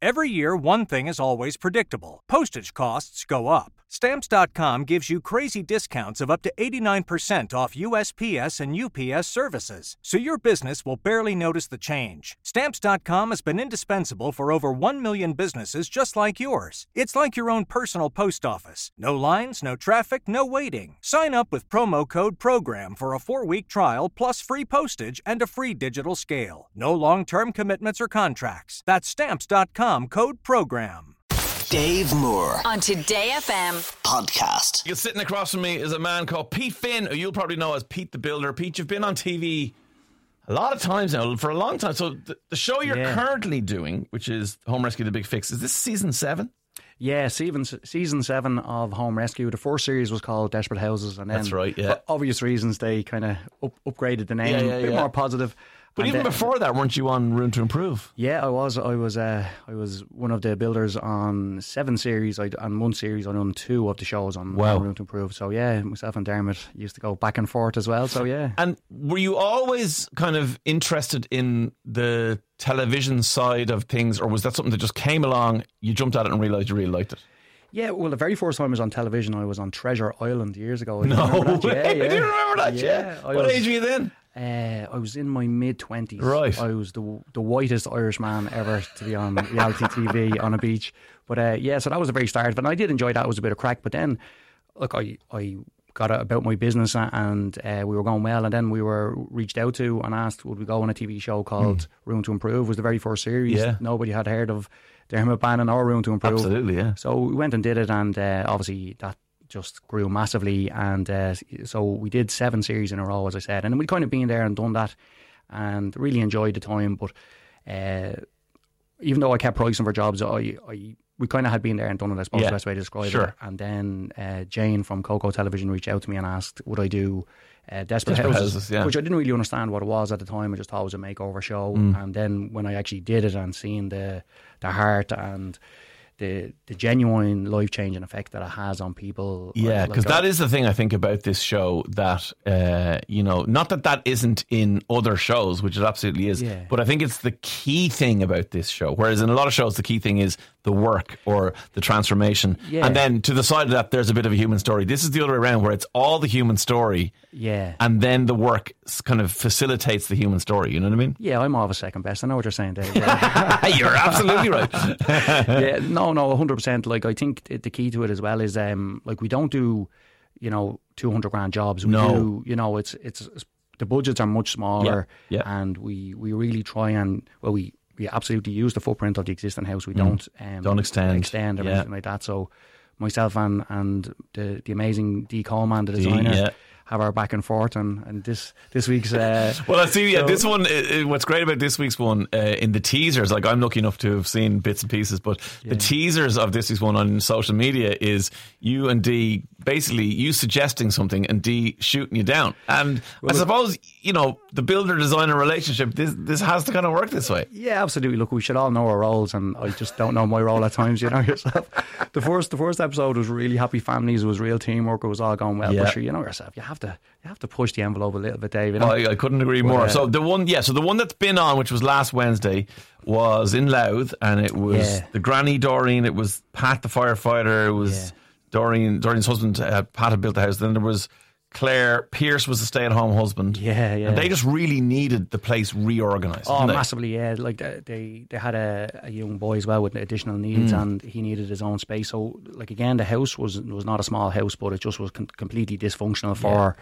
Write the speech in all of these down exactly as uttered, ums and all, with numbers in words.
Every year, one thing is always predictable. Postage costs go up. Stamps dot com gives you crazy discounts of up to eighty-nine percent off U S P S and U P S services, so your business will barely notice the change. Stamps dot com has been indispensable for over one million businesses just like yours. It's like your own personal post office. No lines, no traffic, no waiting. Sign up with promo code PROGRAM for a four-week trial plus free postage and a free digital scale. No long-term commitments or contracts. That's Stamps dot com, code PROGRAM. Dave Moore on Today F M podcast. You're sitting across from me is a man called Pete Finn, who you'll probably know as Pete the Builder. Pete, you've been on T V a lot of times now, for a long time. So the, the show you're yeah. currently doing, which is Home Rescue: The Big Fix, is this season seven? Yeah, season season seven of Home Rescue. The first series was called Desperate Houses, and then that's right. Yeah, for obvious reasons they kind of up, upgraded the name, yeah, yeah, a bit yeah. more positive. But and even then, before that, weren't you on Room to Improve? Yeah, I was. I was. Uh, I was one of the builders on seven series. I on one series. I done two of the shows on, wow. on Room to Improve. So yeah, myself and Dermot used to go back and forth as well. So yeah. And were you always kind of interested in the television side of things, or was that something that just came along? You jumped at it and realised you really liked it. Yeah, well, the very first time I was on television, I was on Treasure Island years ago. No way! Yeah, yeah. Do you remember that? Yeah. yeah. What was, age were you then? Uh, I was in my mid twenties. Right. I was the the whitest Irish man ever to be on reality T V on a beach. But uh, yeah, so that was the very start. But I did enjoy that. It was a bit of crack. But then, look, I I got out about my business and uh, we were going well. And then we were reached out to and asked would we go on a T V show called mm. Room to Improve. It was the very first series. Yeah. Nobody had heard of Dermot Bannon or Room to Improve. Absolutely, yeah. So we went and did it, and uh, obviously that just grew massively, and uh, so we did seven series in a row, as I said, and we'd kind of been there and done that and really enjoyed the time. But uh, even though I kept pricing for jobs, I, I we kind of had been there and done it, I suppose, yeah. the best way to describe sure. it. And then uh, Jane from Coco Television reached out to me and asked would I do uh, Desperate, Desperate Houses, Houses yeah. which I didn't really understand what it was at the time. I just thought it was a makeover show. Mm. And then when I actually did it and seen the the heart and the the genuine life-changing effect that it has on people. Yeah, because like, that is the thing I think about this show that, uh, you know, not that that isn't in other shows, which it absolutely is, yeah. but I think it's the key thing about this show. Whereas in a lot of shows, the key thing is the work or the transformation. Yeah. And then to the side of that, there's a bit of a human story. This is the other way around, where it's all the human story. Yeah. And then the work kind of facilitates the human story. You know what I mean? Yeah, I'm all of a second best. I know what you're saying, Dave. Yeah. You're absolutely right. yeah, no, no, one hundred percent. Like, I think the key to it as well is, um, like, we don't do, you know, two hundred grand jobs. We no. do, you know, it's, it's, the budgets are much smaller. Yeah. Yeah. And we, we really try and, well, we, we absolutely use the footprint of the existing house. We don't um, don't extend, extend or yeah. anything like that. So myself and, and the the amazing Dee Coleman, the designer, yeah. have our back and forth. And, and this this week's uh, well, I see. Yeah, so, this one. Uh, what's great about this week's one uh, in the teasers, like I'm lucky enough to have seen bits and pieces, but yeah. the teasers of this week's one on social media is you and Dee, basically you suggesting something and Dee shooting you down. And well, I suppose, you know, the builder designer relationship, this this has to kind of work this way. Yeah, absolutely. Look, we should all know our roles, and I just don't know my role at times, you know yourself. The first the first episode was really happy families, it was real teamwork, it was all going well. Yeah. But sure, you know yourself, you have to you have to push the envelope a little bit, Dave. You know? Oh, I, I couldn't agree more. But, uh, so the one, yeah, so the one that's been on, which was last Wednesday, was in Louth, and it was Yeah. the granny Doreen, it was Pat the firefighter, it was Yeah. Doreen, Doreen's husband, uh, Pat had built the house. Then there was Claire Pierce was a stay-at-home husband. Yeah, yeah. And they just really needed the place reorganised. Oh, didn't they? massively, yeah. Like they they, they had a, a young boy as well with additional needs, Mm. and he needed his own space. So, like again, the house was was not a small house, but it just was com- completely dysfunctional for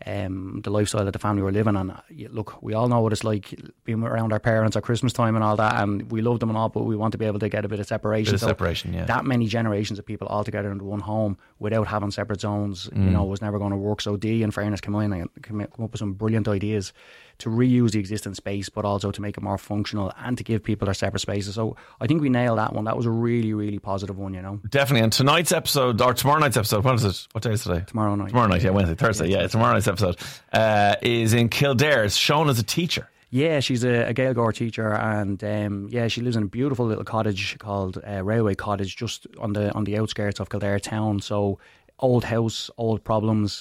um, the lifestyle that the family were living. And uh, yeah, look, we all know what it's like being around our parents at Christmas time and all that, and we love them and all, but we want to be able to get a bit of separation. Bit of So separation, yeah. That many generations of people all together into one home without having separate zones, Mm. you know, was never going to work. So Dee, in fairness, came in and come up with some brilliant ideas to reuse the existing space, but also to make it more functional and to give people their separate spaces. So I think we nailed that one. That was a really, really positive one, you know. Definitely. And tonight's episode, or tomorrow night's episode, what is it? What day is today? Tomorrow night. Tomorrow night, yeah, Wednesday, Thursday. Yeah, tomorrow night's episode uh, is in Kildare. It's shown as a teacher. Yeah, she's a, a Gaeilgeoir teacher, and um, yeah, she lives in a beautiful little cottage called uh, Railway Cottage, just on the on the outskirts of Kildare town. So old house, old problems,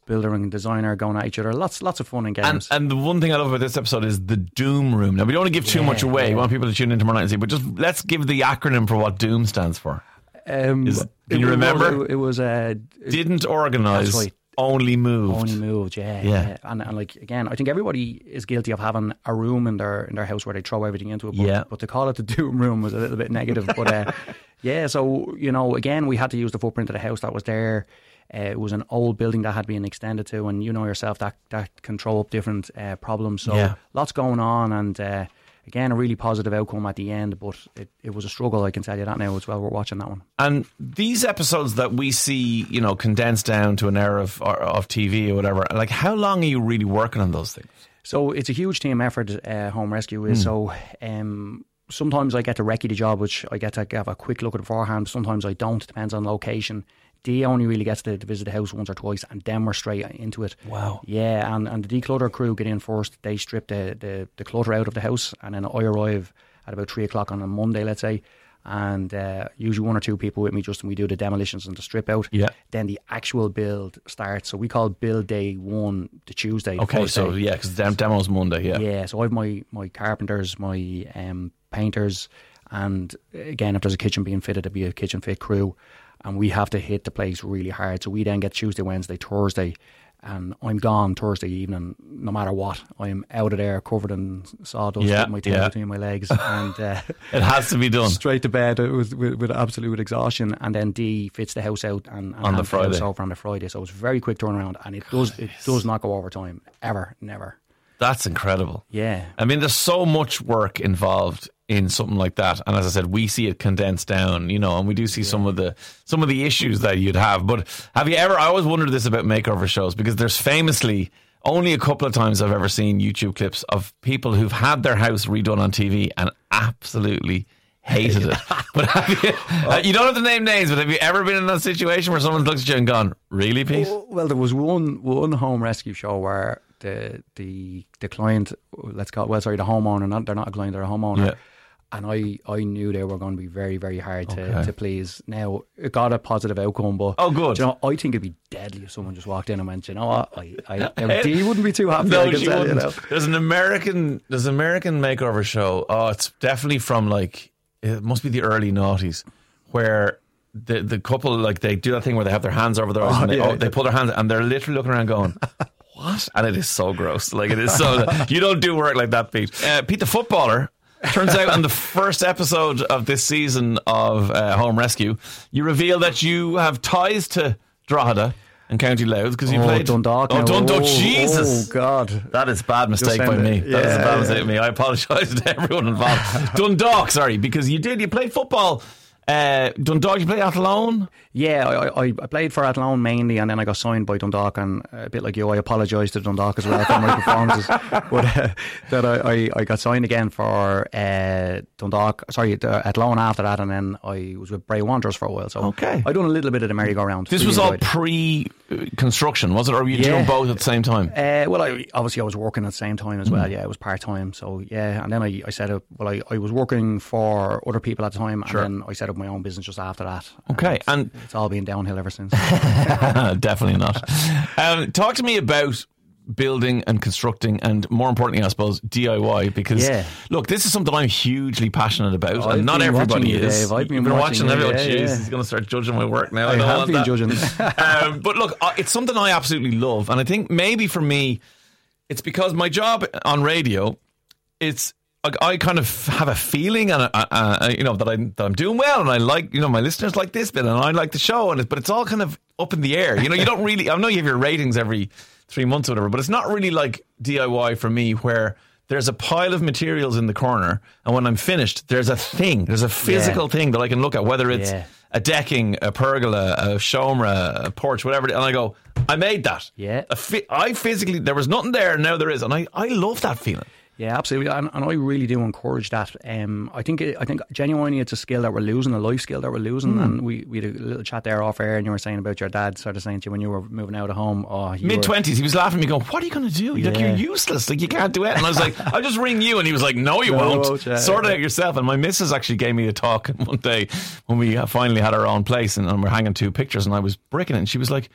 builder and designer going at each other. Lots lots of fun in And, games. and the one thing I love about this episode is the Doom Room. Now, we don't want to give too Yeah, much away. yeah. We want people to tune in tomorrow night and see, but just let's give the acronym for what Doom stands for. Um, Is- can it you was- remember? It, was uh, Didn't organise, That's right. only moved. only moved, yeah, Yeah. yeah. And, and like again, I think everybody is guilty of having a room in their in their house where they throw everything into it. But, Yeah. but to call it the Doom Room was a little bit negative. But uh, yeah, so you know, again, we had to use the footprint of the house that was there. Uh, it was an old building that had been extended to, and you know yourself that that can throw up different uh, problems. So Yeah. lots going on, and uh, again, a really positive outcome at the end. But it, it was a struggle, I can tell you that now as well. We're watching that one. And these episodes that we see, you know, condensed down to an hour of of T V or whatever, like how long are you really working on those things? So it's a huge team effort, uh, Home Rescue is. So um, sometimes I get to recce the job, which I get to have a quick look at beforehand. Sometimes I don't, depends on location. Dee only really gets to, to visit the house once or twice, and then we're straight into it. Wow. Yeah, and, and the declutter crew get in first. They strip the, the, the clutter out of the house, and then I arrive at about three o'clock on a Monday, let's say. And uh, usually one or two people with me, just and we do the demolitions and the strip out. Yeah. Then the actual build starts. So we call build day one the Tuesday. the Okay, first so day. yeah, because dem- demo's Monday, yeah. Yeah, so I have my, my carpenters, my um, painters, and again, if there's a kitchen being fitted, it'd be a kitchen fit crew, and we have to hit the place really hard. So we then get Tuesday, Wednesday, Thursday, and I'm gone Thursday evening, no matter what. I'm out of there, covered in sawdust, Yeah, with my tail yeah. between my legs, and uh, It has to be done. straight to bed with, with, with absolute exhaustion. And then Dee fits the house out and, and On the hands house Friday. over on the Friday. So it's a very quick turnaround, and it does it does not go over time ever, never. That's incredible. Yeah. I mean, there's so much work involved in something like that, and as I said, we see it condensed down, you know, and we do see some of the some of the issues that you'd have. But have you ever? I always wondered this about makeover shows, because there's famously only a couple of times I've ever seen YouTube clips of people who've had their house redone on T V and absolutely hated it. But have you? uh, you don't have to name names, but have you ever been in that situation where someone looks at you and gone, "Really, Pete?" Well, well, there was one one home rescue show where the the the client, let's call it, well, sorry, the homeowner, not they're not a client, they're a homeowner. Yeah. And I, I knew they were going to be very, very hard to, Okay. to please. Now, it got a positive outcome, but Oh, good. you know, I think it'd be deadly if someone just walked in and went, you know what, I, I, I Dee wouldn't be too happy. No, I can she tell you wouldn't. now. There's an American, there's an American makeover show. Oh, it's definitely from like, it must be the early noughties, where the the couple, like, they do that thing where they have their hands over their eyes Oh, and they, yeah. oh, they pull their hands and they're literally looking around going, what? And it is so gross. Like, it is so, you don't do work like that, Pete. Uh, Pete the footballer. Turns out on the first episode of this season of uh, Home Rescue, you reveal that you have ties to Drogheda and County Louth because you Oh, played Dundalk. Oh, now. Dundalk! Oh, Jesus, Oh, God. that is a bad mistake send by it. me. That is a Yeah, bad mistake yeah. by me. I apologise to everyone involved. Dundalk, sorry, because you did. You played football. Uh, Dundalk, you played Athlone. Yeah, I, I, I played for Athlone mainly, and then I got signed by Dundalk. And a bit like you, I apologise to Dundalk as well for my performances. But uh, that I, I, I got signed again for uh, Dundalk. Sorry, uh, Athlone after that, and then I was with Bray Wanderers for a while. So Okay. I done a little bit of the merry-go-round. This Really was all enjoyed it. pre-construction, was it, or were you Yeah. doing both at the same time? Uh, well, I, obviously I was working at the same time as well. Yeah, it was part time. So yeah, and then I, I set up. Well, I, I was working for other people at the time, Sure. and then I set up my own business just after that. Okay, and It's all been downhill ever since. definitely not. Um, talk to me about building and constructing, and more importantly, I suppose, D I Y. Because Yeah. look, this is something I'm hugely passionate about, I've and not been everybody watching you, is. Dave. I've been You've been watching, watching you, everyone. yeah, Jeez, yeah. he's going to start judging my work now. I, I don't have want been that. judging. um, but look, uh, it's something I absolutely love, and I think maybe for me, it's because my job on radio, it's I, I kind of have a feeling, and uh, uh, you know that I'm that I'm doing well, and I like, you know, my listeners like this bit, and I like the show, and it, but it's all kind of up in the air. You know, you don't really. I know you have your ratings every three months or whatever, but it's not really like D I Y for me, where there's a pile of materials in the corner, and when I'm finished, there's a thing, there's a physical Yeah. thing that I can look at, whether it's Yeah. a decking, a pergola, a showmra, a porch, whatever, and I go, I made that. Yeah. A fi- I physically, there was nothing there, and now there is, and I, I love that feeling. Yeah, absolutely, and, and I really do encourage that. Um, I think it, I think genuinely it's a skill that we're losing, a life skill that we're losing. Hmm. And we, we had a little chat there off air, and you were saying about your dad sort of saying to you when you were moving out of home, oh, you Mid were- twenties, he was laughing at me, going, "What are you going to do? Like, Yeah. you're useless. Like, you can't do it." And I was like, "I'll just ring you." And he was like, "No, you No, won't. won't, yeah, sort it yeah. out yourself." And my missus actually gave me a talk one day when we finally had our own place, and, and we're hanging two pictures, and I was bricking it, and she was like,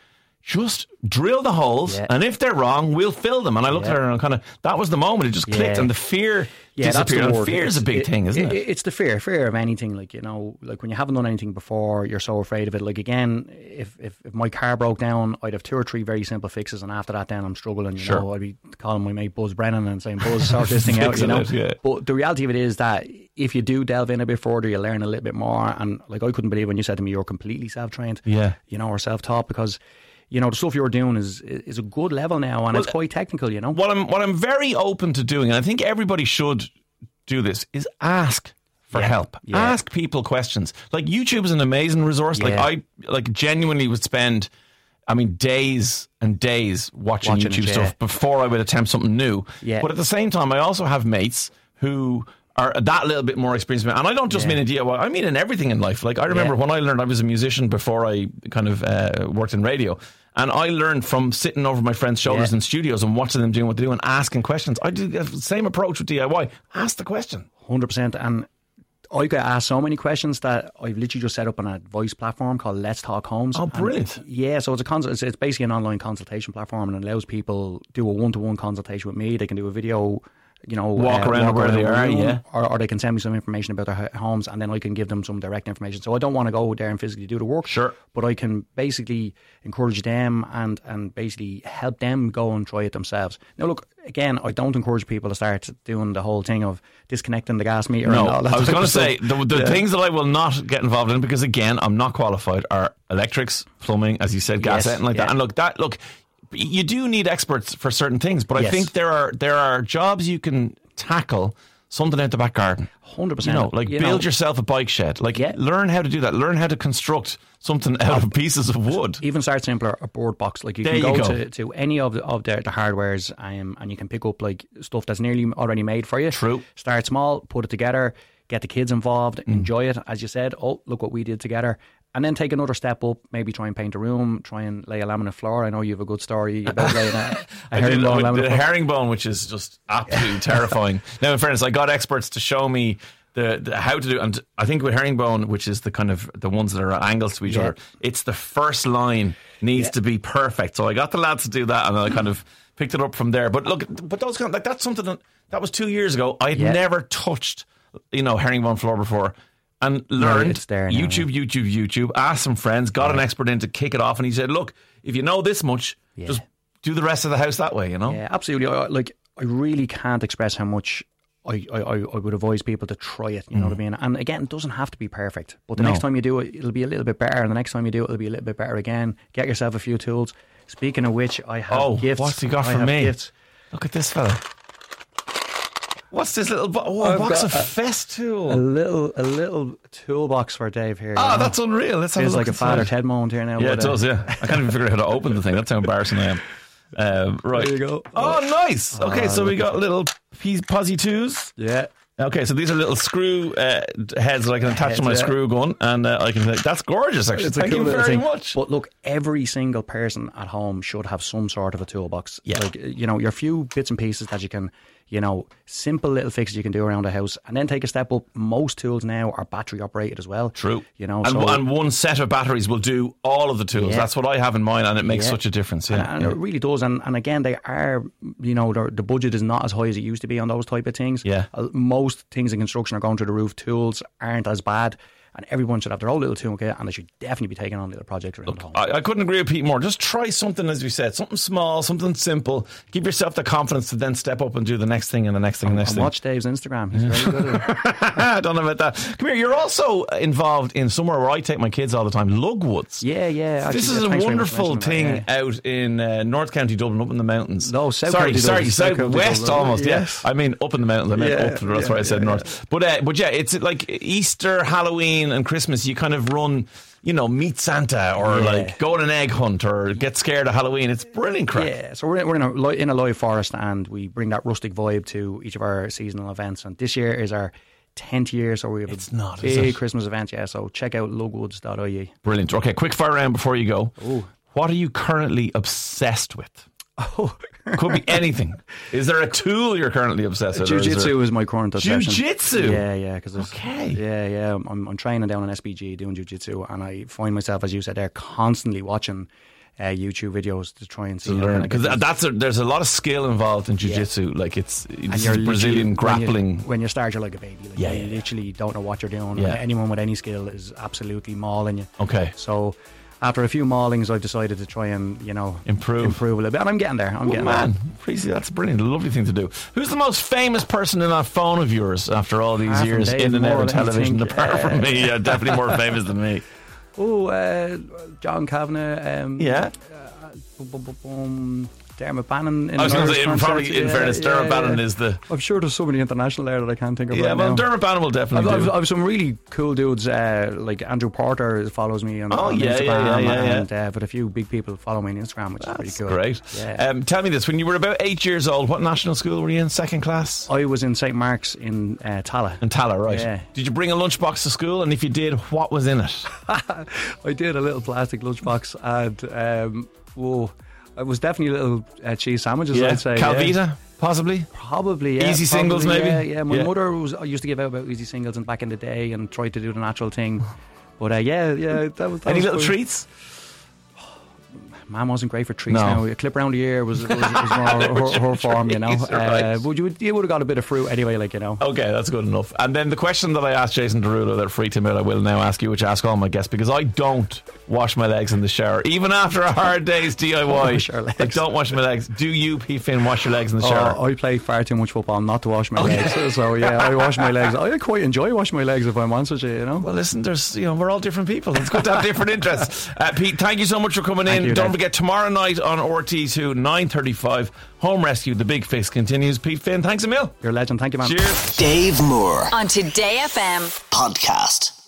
just drill the holes, Yeah. and if they're wrong, we'll fill them. And I looked Yeah. at her and kind of, that was the moment. It just clicked, Yeah. and the fear Yeah, that's disappeared. the And word. fear is a It's- big it- thing, isn't it? it? It's the fear, fear of anything. Like, you know, like when you haven't done anything before, you're so afraid of it. Like, again, if, if, if my car broke down, I'd have two or three very simple fixes, and after that, then I'm struggling. You Sure. know, I'd be calling my mate Buzz Brennan and saying, Buzz, sort this thing out. You Fixing know, it, yeah. but the reality of it is that if you do delve in a bit further, you learn a little bit more. And like, I couldn't believe when you said to me you're completely self-trained. Yeah. You know, or self-taught, because you know the stuff you're doing is is a good level now, and Well, it's quite technical. You know, What I'm what I'm very open to doing, and I think everybody should do this, is ask for Yeah, help. yeah. Ask people questions. Like, YouTube is an amazing resource. Like, Yeah. I like genuinely would spend, I mean, days and days watching, Watching YouTube it, yeah. stuff before I would attempt something new. Yeah. But at the same time, I also have mates who are that little bit more experienced. And I don't just Yeah. mean in D I Y, I mean in everything in life. Like, I remember Yeah. when I learned, I was a musician before I kind of uh, worked in radio. And I learned from sitting over my friends' shoulders Yeah. in studios and watching them doing what they do and asking questions. I do the same approach with D I Y. Ask the question. one hundred percent. And I get asked so many questions that I've literally just set up on a voice platform called Let's Talk Homes. Oh, brilliant. And yeah, so it's a consult- it's, it's basically an online consultation platform, and it allows people do a one-to-one consultation with me. They can do a video, you know, Walk around where around they the are, room, yeah. or, or they can send me some information about their ho- homes, and then I can give them some direct information. So I don't want to go there and physically do the work. Sure. But I can basically encourage them and, and basically help them go and try it themselves. Now, look, again, I don't encourage people to start doing the whole thing of disconnecting the gas meter. No, and all that I was type going to of stuff. say the, the Yeah. things that I will not get involved in, because again, I'm not qualified, are electrics, plumbing, as you said, gas, Yes, anything like yeah. that. And look, that look, you do need experts for certain things, but I Yes. think there are there are jobs you can tackle. Something out the back garden. one hundred You percent. know, like You build know, yourself a bike shed. Like, Yeah. learn how to do that. Learn how to construct something out of pieces of wood. Even start simpler, a board box. Like you There can you go, go. To, to any of the of the, the hardwares, um, and you can pick up like stuff that's nearly already made for you. True. Start small, put it together, get the kids involved, Mm. enjoy it. As you said, oh look what we did together. And then take another step up, maybe try and paint a room, try and lay a laminate floor. I know you have a good story about laying a, a I did, herringbone with laminate the floor. herringbone, which is just absolutely terrifying. Now, in fairness, I got experts to show me the, the how to do, and I think with herringbone, which is the kind of the ones that are at angles to each Yeah. other, it's the first line needs to be perfect. So I got the lads to do that, and I kind of picked it up from there. But look, but those kind of, like that's something that that was two years ago. I had Yeah. never touched, you know, herringbone floor before. And learned it's there now, YouTube, YouTube, YouTube, asked some friends, got an expert in to kick it off, and he said, look, if you know this much, Yeah. just do the rest of the house that way, you know? Yeah, absolutely. I, like, I really can't express how much I, I, I I would advise people to try it. You know what I mean? And again, it doesn't have to be perfect. But the No. next time you do it, it'll be a little bit better. And the next time you do it, it'll be a little bit better again. Get yourself a few tools. Speaking of which, I have Oh, gifts. what's he got I for have me? Gifts. Look at this fella. What's this little bo- oh, a I've box got of a- Fest A tool? little a little toolbox for Dave here. Ah, you know? that's unreal. Let's have a Feels look like a inside. Father Ted moment here now. Yeah, but, it uh, does, yeah. I can't even figure out how to open the thing. That's how embarrassing I am. Um, right. There you go. Oh, nice. Okay, so we got little P- Posy twos. Yeah. Okay, so these are little screw uh, heads that I can attach Heads, to my yeah. screw gun, and uh, I can. That's gorgeous, actually. It's a Thank cool you little very thing. much. But look, every single person at home should have some sort of a toolbox. Yeah. Like, you know, your few bits and pieces that you can, you know, simple little fixes you can do around the house, and then take a step up. Most tools now are battery operated as well. True. You know, and, so, and one set of batteries will do all of the tools. Yeah. That's what I have in mind, and it makes Yeah. such a difference. Yeah, And, and yeah. it really does. And, and again, they are, you know, the budget is not as high as it used to be on those type of things. Yeah. Uh, Most things in construction are going through the roof. Tools aren't as bad. And everyone should have their own little toolkit, and they should definitely be taking on little projects around home. I, I couldn't agree with Pete more. Just try something, as we said, something small, something simple. Give yourself the confidence to then step up and do the next thing and the next thing and the next And thing. watch Dave's Instagram. He's very good at it. I don't know about that. Come here. You're also involved in somewhere where I take my kids all the time, Lugwoods. Yeah, yeah. This actually, is yeah, a thanks very much for wonderful mentioning thing that, yeah. out in uh, North County Dublin, up in the mountains. No, South sorry, County sorry, Dublin, South south County west Dublin. almost. Yes. Yeah, I mean up in the mountains. I meant Yeah, up. That's yeah, why I said yeah, north. But uh, but yeah, it's like Easter, Halloween, and Christmas. You kind of run, you know, meet Santa or Yeah. like go on an egg hunt or get scared of Halloween. It's brilliant crack. Yeah, so we're in, we're in a li- in a live forest, and we bring that rustic vibe to each of our seasonal events. And this year is our tenth year, so we have It's a not, is big it? Christmas event. Yeah, so check out lugwoods dot I E. Brilliant. Okay, quick fire round before you go. Ooh. What are you currently obsessed with? Oh, Could be anything. Is there a tool you're currently obsessed with? or is jiu-jitsu there- is my current obsession. Jiu-jitsu? Yeah, yeah. Cause there's- Okay. Yeah, yeah. I'm, I'm training down in S B G doing jiu-jitsu, and I find myself, as you said there, constantly watching uh, YouTube videos to try and see. To learn, because that's a, there's a lot of skill involved in jiu-jitsu. Yeah. Like it's, it's Brazilian grappling. When you, when you start, you're like a baby. Like yeah, you yeah, literally yeah. don't know what you're doing. Yeah. Anyone with any skill is absolutely mauling you. Okay. So after a few maulings, I've decided to try and, you know, improve improve a little bit. And I'm getting there. I'm oh, getting man. there. Man, that's brilliant. A lovely thing to do. Who's the most famous person in that phone of yours after all these Apart years in and out of television? think, apart uh, from me, yeah, definitely more famous than me. Oh, uh, John Kavanagh. Um, yeah. Uh, boom, boom, boom, boom. Dermot Bannon. In I was going to say, concert. probably in yeah, fairness, yeah, Dermot yeah, Bannon yeah. is the. I'm sure there's so many international there that I can't think of. Yeah, right well, now. Dermot Bannon will definitely I've, do. I've, I've some really cool dudes, uh, like Andrew Porter follows me on, oh, on yeah, Instagram, yeah, yeah, yeah, and uh, but a few big people follow me on Instagram, which That's is pretty cool. Great. Yeah. Um, tell me this: when you were about eight years old, what national school were you in? Second class? I was in Saint Mark's in uh, Tala. In Tala, right? Yeah. Did you bring a lunchbox to school? And if you did, what was in it? I did a little plastic lunchbox, and um, whoa. It was definitely little uh, cheese sandwiches, Yeah. I'd say. Calvita, yeah. Possibly? Probably, yeah. Easy probably, singles, maybe? Yeah, yeah. My yeah. mother was, I used to give out about easy singles and back in the day and tried to do the natural thing. But uh, yeah, yeah. That was, that Any was little cool. treats? Mum wasn't great for treats. No. Now a clip around the ear was, was, was more her, her form, you know. Right. Uh, but you would, you would have got a bit of fruit anyway, like, you know. Okay, that's good enough. And then the question that I asked Jason Derulo that freaked him out, I will now ask you, which I ask all my guests, because I don't wash my legs in the shower, even after a hard day's D I Y. I don't wash my legs. Do you, P. Finn, wash your legs in the shower? Oh, I play far too much football not to wash my Okay. legs. So yeah, I wash my legs. I quite enjoy washing my legs if I'm honest with you, you know. Well, listen, there's, you know, we're all different people. It's good to have different interests. Uh, Pete, thank you so much for coming Thank in. you, Don't Dave. forget, tomorrow night on R T two, nine thirty-five, Home Rescue, The Big Fix continues. Pete Finn, thanks a mil. You're a legend. Thank you, man. Cheers. Dave Moore on Today F M podcast.